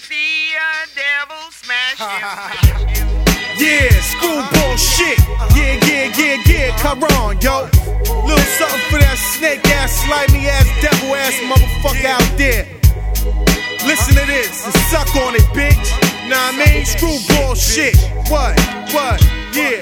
see a devil smash you. Yeah, screwball shit. Yeah, Caron, yo. Little something for that snake ass, slimy ass, devil ass motherfucker out there. Listen to this and suck on it, bitch. Nah, I mean, screwball shit. What? Yeah,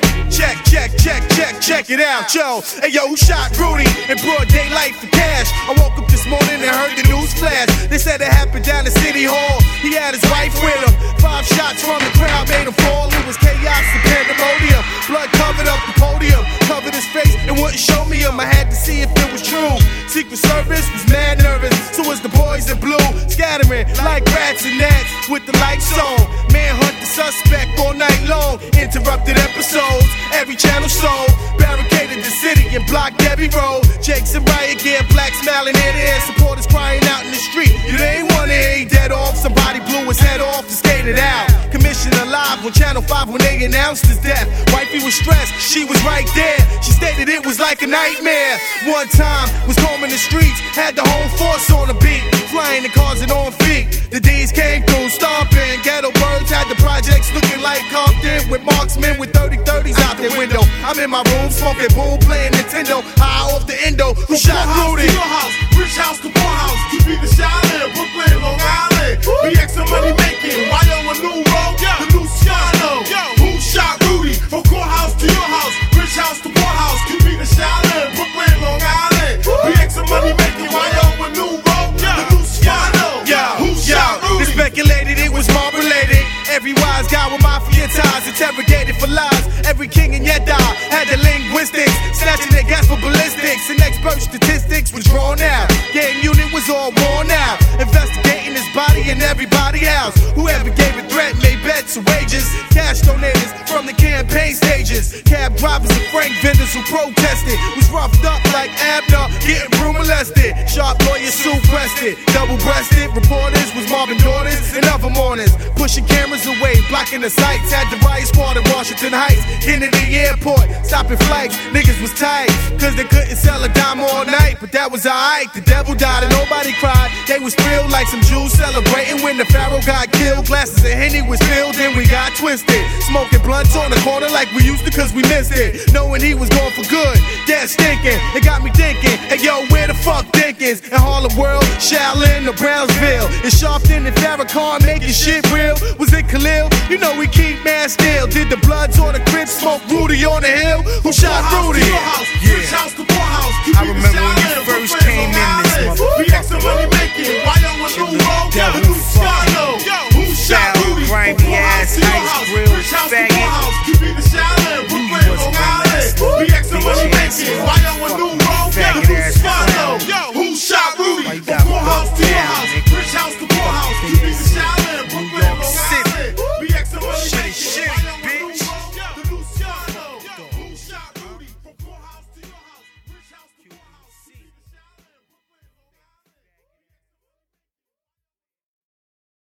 check it out, yo. Hey, yo, who shot Rudy in broad daylight for cash? I woke up this morning and heard the news flash. They said it happened down at City Hall. He had his wife with him. 5 shots from the crowd made him fall. It was chaos and pandemonium. Blood covered up the podium, covered his face and wouldn't show me him. I had to see if it was true. Secret Service was mad nervous, so was the boys in blue, scattering like rats and gnats with the lights on. Manhunt the suspect all night long. Interrupted episodes, every channel sold. Barricaded the city and blocked every road. Jakes and riot gear, black smiling ear to ear. Supporters crying out in the street. You ain't wanna hear he dead off. Somebody blew his head off and skated out. Commissioner live on Channel 5 when they announced his death. Wifey was stressed, she was right there. She stated it was like a nightmare. One time was combing the streets, had the whole force on the beat, flying the cars and on feet. The D's came through, stomping. Ghetto birds had the projects looking like Compton, with marksmen with 30-30s out their window. I'm in my room smoking boom, playing Nintendo, high off the endo. Who shot Rudy? Your house, rich house to poor house. You be the Shaolin, Brooklyn, Long Island. BX and money making, YO a new road, the Luciano. Who shot Rudy? From courthouse to your house, rich house to poor house. You be the Shaolin, Brooklyn, Long Island. BX and money making, YO a new road, the Luciano. Who shot Rudy? They speculated it was mob related. Every wise guy with mafia ties, interrogated for lies. Every king in Yedda had the linguistics, snatching their gas for ballistics. And expert statistics was drawn out. Gang unit was all worn out, investigating his body and everybody else. Whoever gave a threat made bets or wages. Cash donators from the campaign stages. Cab drivers and Frank vendors who protested was roughed up like Abner, getting room molested. Sharp lawyers suit-breasted, double-breasted. Reporters was mobbing daughters and other mourners, pushing cameras away, blocking the sights. Had the riot squad in Washington Heights, Kennedy Airport, stopping flights. Niggas was tight, cause they couldn't sell a dime all night. But that was alright, the devil died and nobody cried. They was thrilled like some Jews celebrating when the Pharaoh got killed. Glasses of Henny was filled and we got twisted, smoking blunts on the corner like we used to cause we missed it. Knowing he was going for good, that stinking. It got me thinking, hey yo, where the fuck Dickens? In Harlem World, Shaolin, or Brownsville? Is Sharpton and Farrakhan making shit real? Was it Khalil? You know we keep man still. Did the Bloods on the crib smoke Rudy on the hill? Who shot Rudy? Your house,